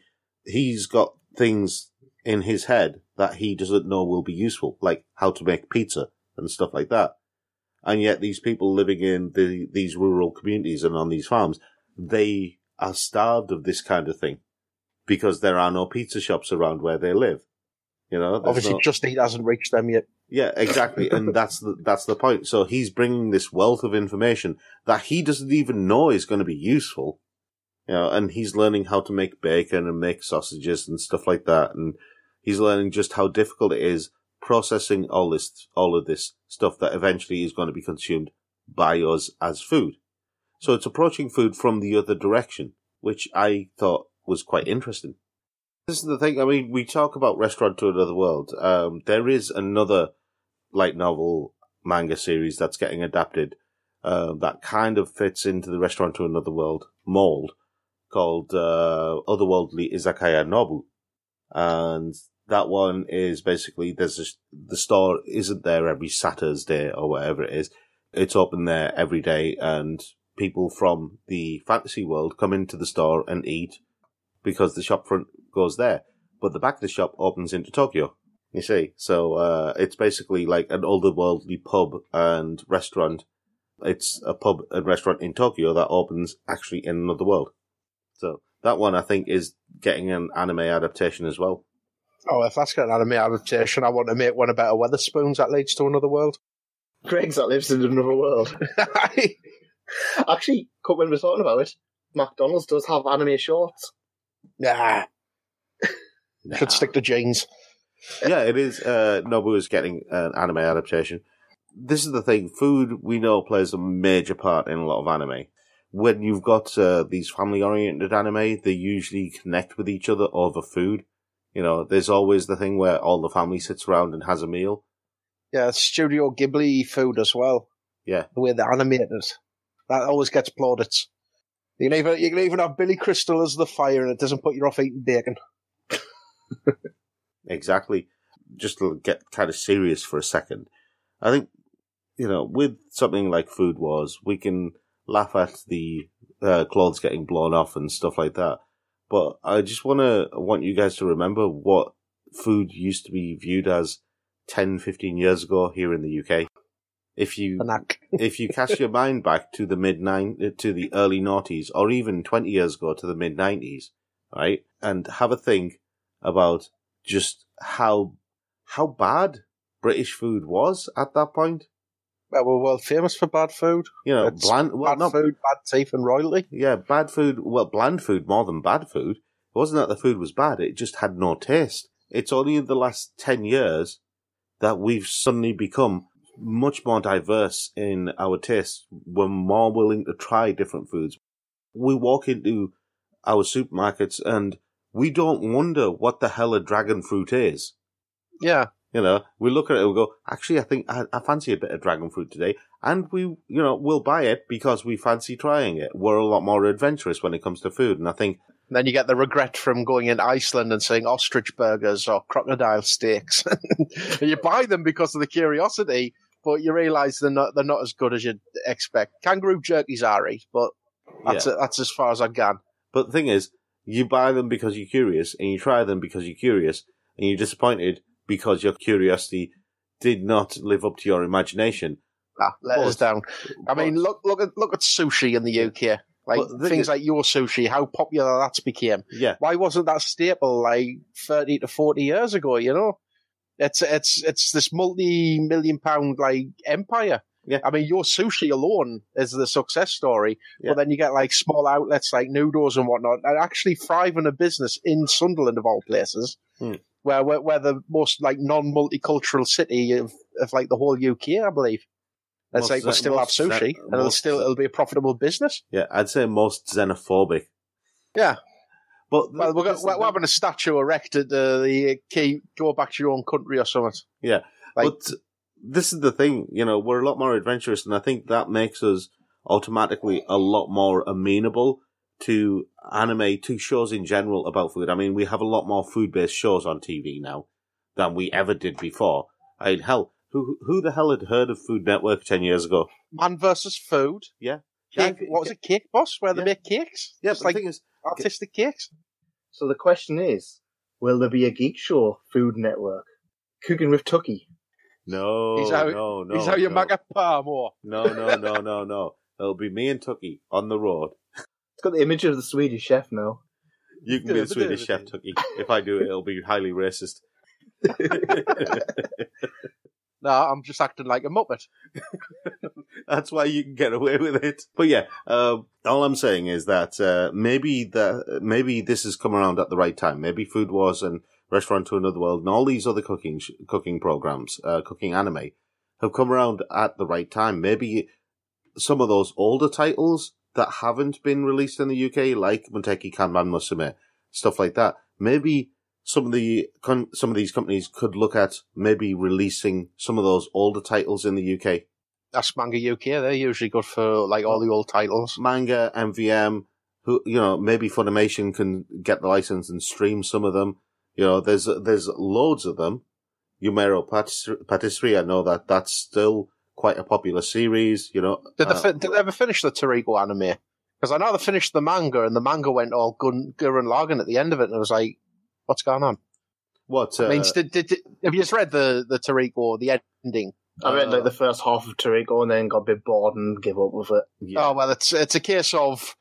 He's got things in his head that he doesn't know will be useful, like how to make pizza and stuff like that. And yet these people living in these rural communities and on these farms, they are starved of this kind of thing because there are no pizza shops around where they live. You know, obviously Just Eat hasn't reached them yet. Yeah, exactly. And that's the point. So he's bringing this wealth of information that he doesn't even know is going to be useful. You know, and he's learning how to make bacon and make sausages and stuff like that. And he's learning just how difficult it is processing all of this stuff that eventually is going to be consumed by us as food. So it's approaching food from the other direction, which I thought was quite interesting. This is the thing. I mean, we talk about Restaurant to Another World. There is another light novel manga series that's getting adapted that kind of fits into the Restaurant to Another World mold, called Otherworldly Izakaya Nobu. And that one is basically, the store isn't there every Saturday or whatever it is. It's open there every day, and people from the fantasy world come into the store and eat because the shop front goes there. But the back of the shop opens into Tokyo, you see. So it's basically like an otherworldly pub and restaurant. It's a pub and restaurant in Tokyo that opens actually in another world. So that one, I think, is getting an anime adaptation as well. Oh, if that's got an anime adaptation, I want to make one about a Wetherspoons that leads to another world. Greg's that lives in another world. Actually, when we're talking about it, McDonald's does have anime shorts. Nah. Should stick to jeans. Yeah, it is. Nobu is getting an anime adaptation. This is the thing. Food, we know, plays a major part in a lot of anime. When you've got these family-oriented anime, they usually connect with each other over food. You know, there's always the thing where all the family sits around and has a meal. Yeah, Studio Ghibli food as well. Yeah. The way they're animated. That always gets plaudits. You can even have Billy Crystal as the fire, and it doesn't put you off eating bacon. Exactly. Just to get kind of serious for a second. I think, you know, with something like Food Wars, we can laugh at the clothes getting blown off and stuff like that. But I just want you guys to remember what food used to be viewed as 10, 15 years ago here in the UK. If you cast your mind back to the early noughties, or even 20 years ago to the mid-90s, right, and have a think about just how bad British food was at that point. Well, we're world famous for bad food. You know, bad food, bad teeth, and royalty. Yeah, bad food. Well, bland food more than bad food. It wasn't that the food was bad; it just had no taste. It's only in the last 10 years that we've suddenly become much more diverse in our tastes. We're more willing to try different foods. We walk into our supermarkets and we don't wonder what the hell a dragon fruit is. Yeah. You know, we look at it and we go, actually, I think I fancy a bit of dragon fruit today. And we'll buy it because we fancy trying it. We're a lot more adventurous when it comes to food. And I think... And then you get the regret from going in Iceland and saying ostrich burgers or crocodile steaks. And you buy them because of the curiosity, but you realise they're not as good as you'd expect. Kangaroo jerky's alright, but that's as far as I can. But the thing is, you buy them because you're curious, and you try them because you're curious, and you're disappointed because your curiosity did not live up to your imagination. Let us down. I mean, look at sushi in the UK. Like things like your sushi, how popular that's became. Yeah. Why wasn't that staple like 30 to 40 years ago, you know? It's this multi-million-pound like empire. Yeah. I mean, your sushi alone is the success story, but then you get like small outlets like Nudo's and whatnot that actually thrive in a business in Sunderland of all places, where the most like non-multicultural city of like the whole UK, I believe. It's like we'll still have sushi, and it'll be a profitable business. Yeah, I'd say most xenophobic. Yeah. But we're having a statue erected the key, go back to your own country or something. Yeah. But this is the thing, we're a lot more adventurous, and I think that makes us automatically a lot more amenable to anime, to shows in general about food. I mean, we have a lot more food-based shows on TV now than we ever did before. Who the hell had heard of Food Network 10 years ago? Man versus Food. Yeah. What was it, Cake Boss, where they make cakes? Yeah, but the thing is, artistic cakes. So the question is, will there be a Geek Show Food Network? Cooking with Tucky. No. He's how you make a par more. No. It'll be me and Tucky on the road. It's got the image of the Swedish chef now. You can be the Swedish chef, Tucky. If I do it, it'll be highly racist. No, I'm just acting like a muppet. That's why you can get away with it. But yeah, all I'm saying is that maybe this has come around at the right time. Maybe Food Wars and Restaurant to Another World and all these other cooking programs, cooking anime, have come around at the right time. Maybe some of those older titles that haven't been released in the UK, like Monteki Kanban Musume, stuff like that. Maybe some of these companies could look at maybe releasing some of those older titles in the UK. That's Manga UK. They're usually good for like all the old titles. Manga, MVM, maybe Funimation can get the license and stream some of them. There's loads of them. Yumero Patisserie, I know that's still quite a popular series. Did they ever finish the Toriko anime? Because I know they finished the manga, and the manga went all Gurren Lagann at the end of it, and it was like, what's going on? What? I mean, have you just read the Toriko, the ending? I read like the first half of Toriko and then got a bit bored and gave up with it. Yeah. Oh, well, it's a case of,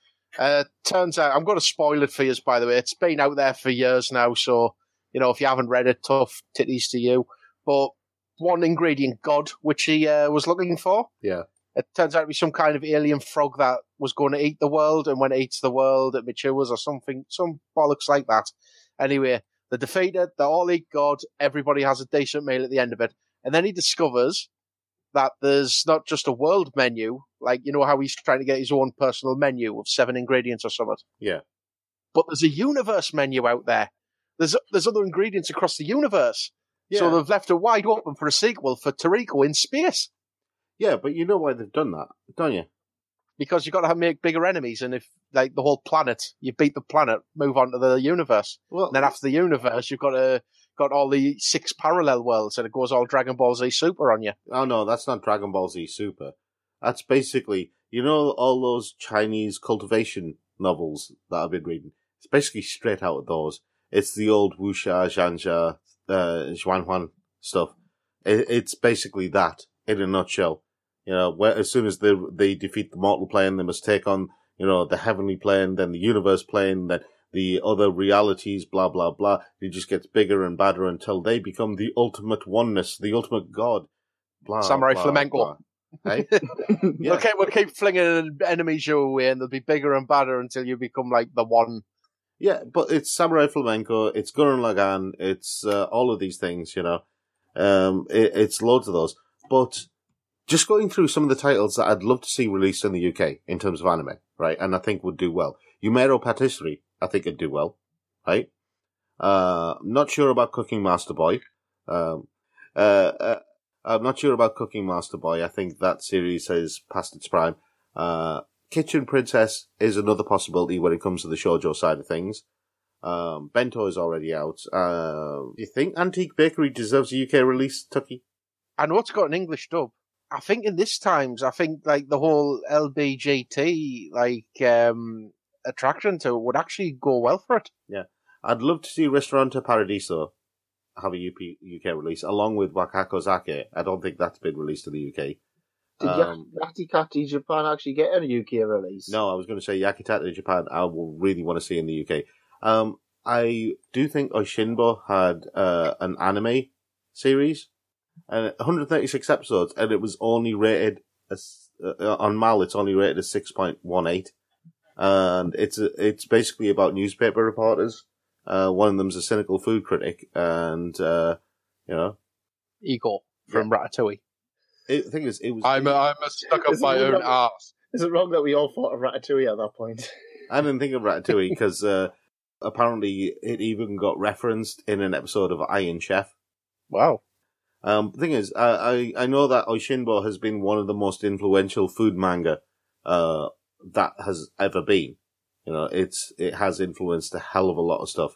turns out, I'm going to spoil it for you, by the way. It's been out there for years now, so, if you haven't read it, tough titties to you. But one ingredient, God, which he was looking for. Yeah. It turns out to be some kind of alien frog that was going to eat the world, and when it eats the world, it matures or something, some bollocks like that. Anyway, they defeat it, they all eat God, everybody has a decent meal at the end of it. And then he discovers that there's not just a world menu, like, how he's trying to get his own personal menu of 7 ingredients or something. Yeah. But there's a universe menu out there. There's other ingredients across the universe. Yeah. So they've left it wide open for a sequel for Toriko in space. Yeah, but you know why they've done that, don't you? Because you've got to make bigger enemies, and if, like, the whole planet, you beat the planet, move on to the universe. Well, and then after the universe, you've got all the 6 parallel worlds, and it goes all Dragon Ball Z Super on you. Oh, no, that's not Dragon Ball Z Super. That's basically, all those Chinese cultivation novels that I've been reading. It's basically straight out of those. It's the old wuxia, zhanjia, zhuanhuan stuff. It's basically that, in a nutshell. Where as soon as they defeat the mortal plane, they must take on, the heavenly plane, then the universe plane, then the other realities, blah, blah, blah. It just gets bigger and badder until they become the ultimate oneness, the ultimate god. Blah, Samurai blah, Flamenco. Blah. Hey? Yeah. We'll keep flinging enemies your way, and they'll be bigger and badder until you become like the one. Yeah, but it's Samurai Flamenco, it's Gurren Lagann, it's all of these things, it's loads of those. But just going through some of the titles that I'd love to see released in the UK in terms of anime, right? And I think would do well. Yumero Patisserie, I think it'd do well, right? Not sure about Cooking Master Boy. I'm not sure about Cooking Master Boy. I think that series has passed its prime. Kitchen Princess is another possibility when it comes to the shoujo side of things. Bento is already out. Do you think Antique Bakery deserves a UK release, Tucky? I know it's got an English dub. I think in this times, I think like the whole LBGT attraction to it would actually go well for it. Yeah. I'd love to see Ristorante Paradiso have a UK release, along with Wakako Zake. I don't think that's been released in the UK. Did Yakitate Japan actually get a UK release? No, I was going to say Yakitate Japan I will really want to see in the UK. I do think Oshinbo had an anime series, and 136 episodes, and it was only rated as, on MAL, it's only rated as 6.18. And it's basically about newspaper reporters. One of them's a cynical food critic, and, Igor from Ratatouille. The thing is, it was... I'm a stuck up my own arse. Is it wrong that we all thought of Ratatouille at that point? I didn't think of Ratatouille, because apparently it even got referenced in an episode of Iron Chef. Wow. The thing is, I know that Oshinbo has been one of the most influential food manga that has ever been. You know, it has influenced a hell of a lot of stuff.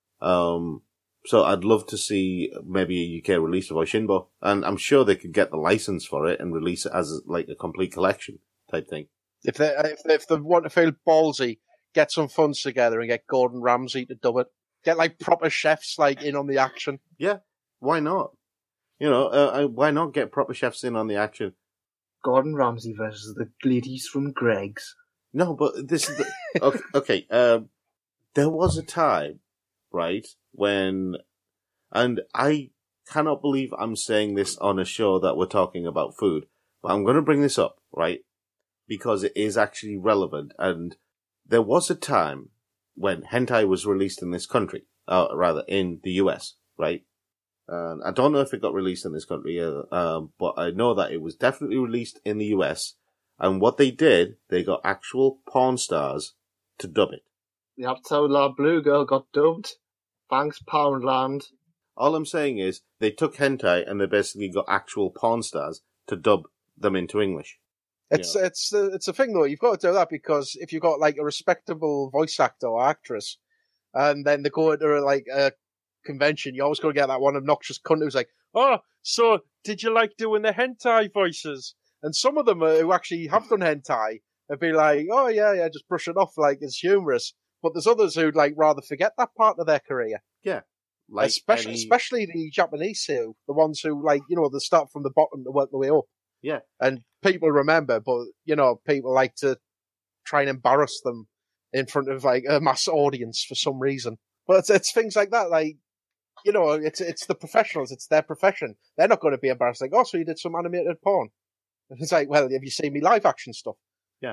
So I'd love to see maybe a UK release of Oshinbo, and I'm sure they could get the license for it and release it as like a complete collection type thing. If they want to feel ballsy, get some funds together and get Gordon Ramsay to dub it. Get like proper chefs like in on the action. Yeah, why not? You know, why not get proper chefs in on the action? Gordon Ramsay versus the ladies from Greg's. No, but this is the... okay, there was a time, right, when... And I cannot believe I'm saying this on a show that we're talking about food, but I'm going to bring this up, right, because it is actually relevant. And there was a time when hentai was released in this country, rather, in the US, right? I don't know if it got released in this country, but I know that it was definitely released in the US. And what they did, they got actual porn stars to dub it. That's how La Blue Girl got dubbed. Thanks, Poundland. All I'm saying is, they took hentai and they basically got actual porn stars to dub them into English. It's a thing though. You've got to do that because if you've got like a respectable voice actor or actress, and then they go to like a convention, you always got to get that one obnoxious cunt who's like, "Oh, so did you like doing the hentai voices?" And some of them who actually have done hentai would be like, "Oh yeah, just brush it off like it's humorous." But there's others who'd like rather forget that part of their career. Yeah, like especially the Japanese who, the ones who like they start from the bottom to work their way up. Yeah, and people remember, but people like to try and embarrass them in front of like a mass audience for some reason. But it's things like that, like it's the professionals, it's their profession. They're not going to be embarrassed like, "Oh, so you did some animated porn." And it's like, well, have you seen me live action stuff? Yeah,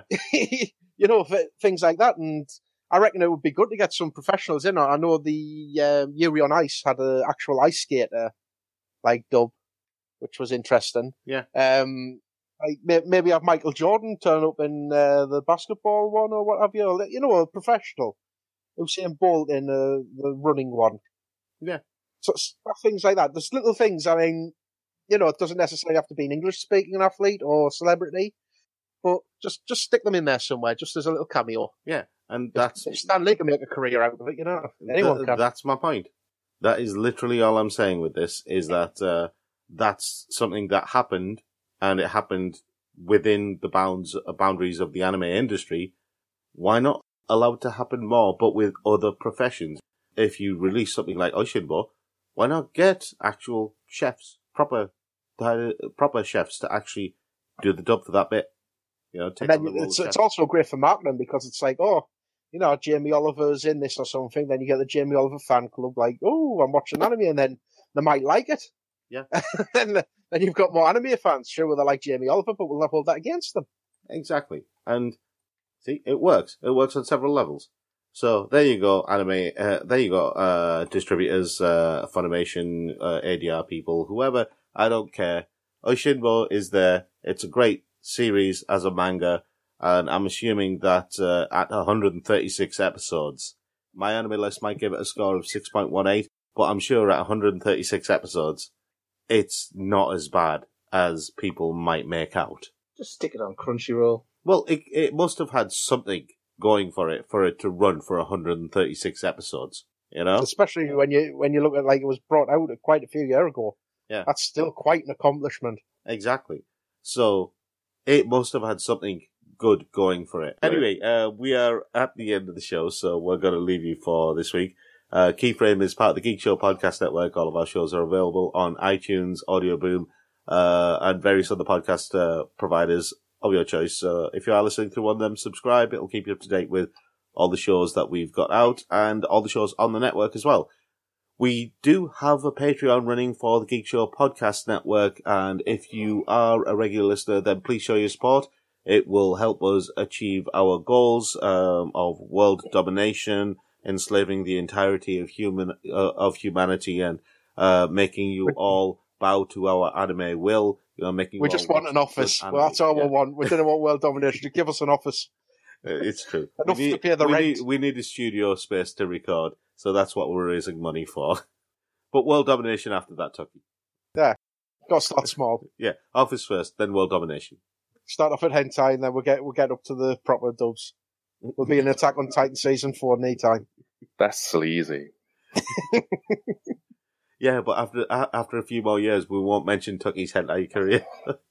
things like that. And I reckon it would be good to get some professionals in. I know the Yuri on Ice had an actual ice skater like dub, which was interesting. Yeah. Like maybe have Michael Jordan turn up in the basketball one or what have you. A professional. Usain Bolt in the running one. Yeah. So things like that. There's little things. I mean, it doesn't necessarily have to be an English-speaking athlete or celebrity, but just stick them in there somewhere, just as a little cameo. Yeah, and that's... If Stan Lee can make a career out of it, anyone can. That's my point. That is literally all I'm saying with this, is that that's something that happened, and it happened within the boundaries of the anime industry. Why not allow it to happen more, but with other professions? If you release something like Oshinbo, why not get actual chefs, proper chefs to actually do the dub for that bit? Take on the role of chef. It's also great for marketing because it's like, Jamie Oliver's in this or something. Then you get the Jamie Oliver fan club like, "Oh, I'm watching anime," and then they might like it. Yeah. then you've got more anime fans. Sure, they like Jamie Oliver, but we'll not hold that against them. Exactly. And see, it works. It works on several levels. So there you go, anime. There you go, distributors, Funimation, ADR people, whoever. I don't care. Oshinbo is there. It's a great series as a manga, and I'm assuming that at 136 episodes, my anime list might give it a score of 6.18, but I'm sure at 136 episodes, it's not as bad as people might make out. Just stick it on Crunchyroll. Well, it must have had something going for it to run for 136 episodes, you know? Especially when you look at, like, it was brought out quite a few years ago. Yeah. That's still quite an accomplishment. Exactly. So, it must have had something good going for it. Anyway, we are at the end of the show, so we're going to leave you for this week. Keyframe is part of the Geek Show Podcast Network. All of our shows are available on iTunes, Audio Boom, and various other podcast providers of your choice. So if you are listening through one of them, subscribe. It'll keep you up to date with all the shows that we've got out and all the shows on the network as well. We do have a Patreon running for the Geek Show Podcast Network, and if you are a regular listener, then please show your support. It will help us achieve our goals of world domination, enslaving the entirety of humanity, and making you all bow to our anime will. Making we just want an office. Well, that's all we want. We don't want world domination. Just give us an office. It's true. Enough to pay the rent. We need a studio space to record, so that's what we're raising money for. But world domination after that, Tucky. Yeah, got to start small. Yeah, office first, then world domination. Start off at hentai, and then we'll get up to the proper dubs. We'll be in Attack on Titan season 4 in time. That's sleazy. Yeah, but after a few more years, we won't mention Tucky's hentai career.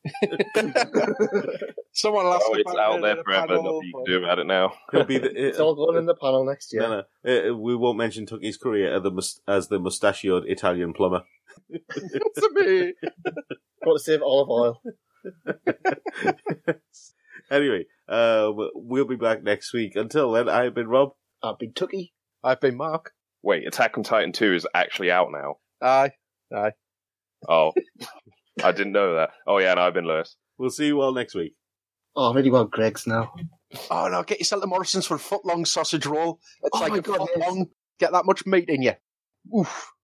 Someone will ask it's out there forever. Nothing you can do about it now. It's all going in the panel next year. No, we won't mention Tucky's career as the mustachioed Italian plumber. To me. Got to save olive oil. Anyway, we'll be back next week. Until then, I've been Rob. I've been Tucky. I've been Mark. Wait, Attack on Titan 2 is actually out now? Aye. Oh, I didn't know that. Oh yeah, and I've been Lewis. We'll see you all next week. Oh, I really want Greg's now. Oh no, get yourself to Morrison's for a foot-long sausage roll. It's Oh like my a God, foot long. Get that much meat in you. Oof.